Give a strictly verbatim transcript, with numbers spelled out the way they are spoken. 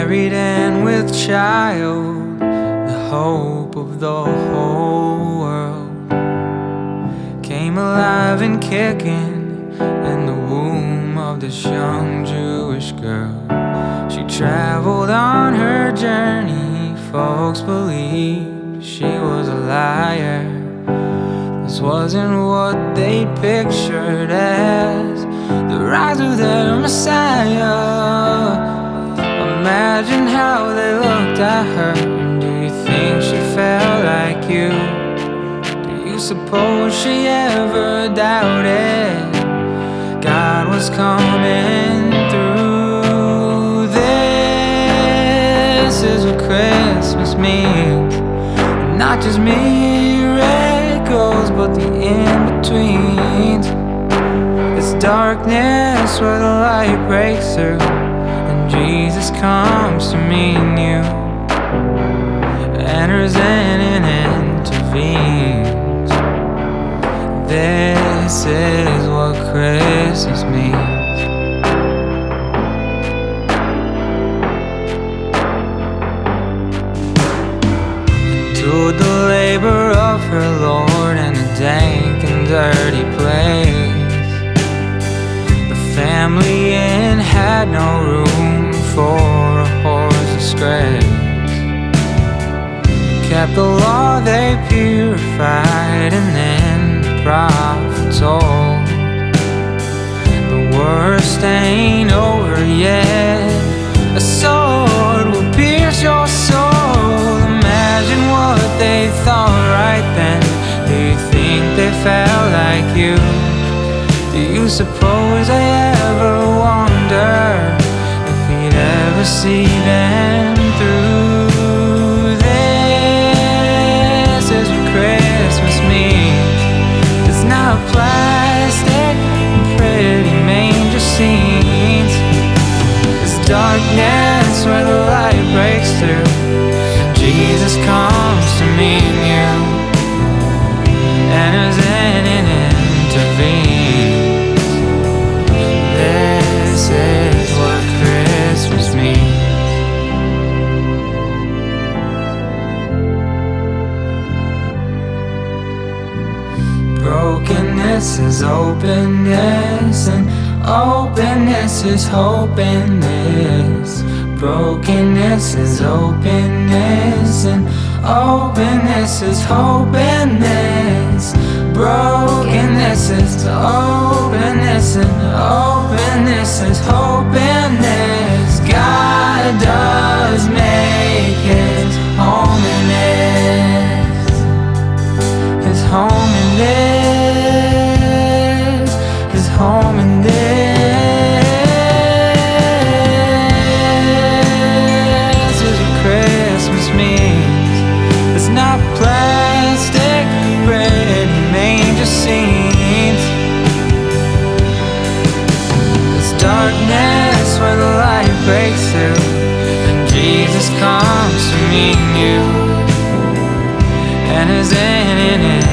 married and with child, the hope of the whole world, came alive and kicking in the womb of this young Jewish girl. She traveled on her journey, folks believed she was a liar. This wasn't what they pictured as the rise of their Messiah. Imagine how they looked at her. Do you think she felt like you? Do you suppose she ever doubted God was coming through? This is what Christmas means. Not just miracles, but the in-betweens. It's darkness where the light breaks through, and Jesus comes to me and you, enters in and intervenes. This is what Christmas means. To the labor of her Lord in a dank and dirty place, the family in had no room for a horse disgrace. Kept the law they purified, and then the prophet told, the worst ain't over yet, a sword will pierce your soul. Imagine what they thought right then. Do you think they felt like you? Do you suppose they ever wonder if he'd ever see them through? This is what Christmas means. It's not plastic and pretty manger scenes. It's darkness where the light breaks through. Jesus comes to meet you, enters in and intervenes. This is what Christmas means. Brokenness is openness, and openness is hope in this. Brokenness is openness, and openness is hope in this. Brokenness is openness, and openness is hope in this. God does make His home in this, His home in this, His home in this. Not plastic, bread and manger scenes. It's darkness where the light breaks through, and Jesus comes to meet you, and is in and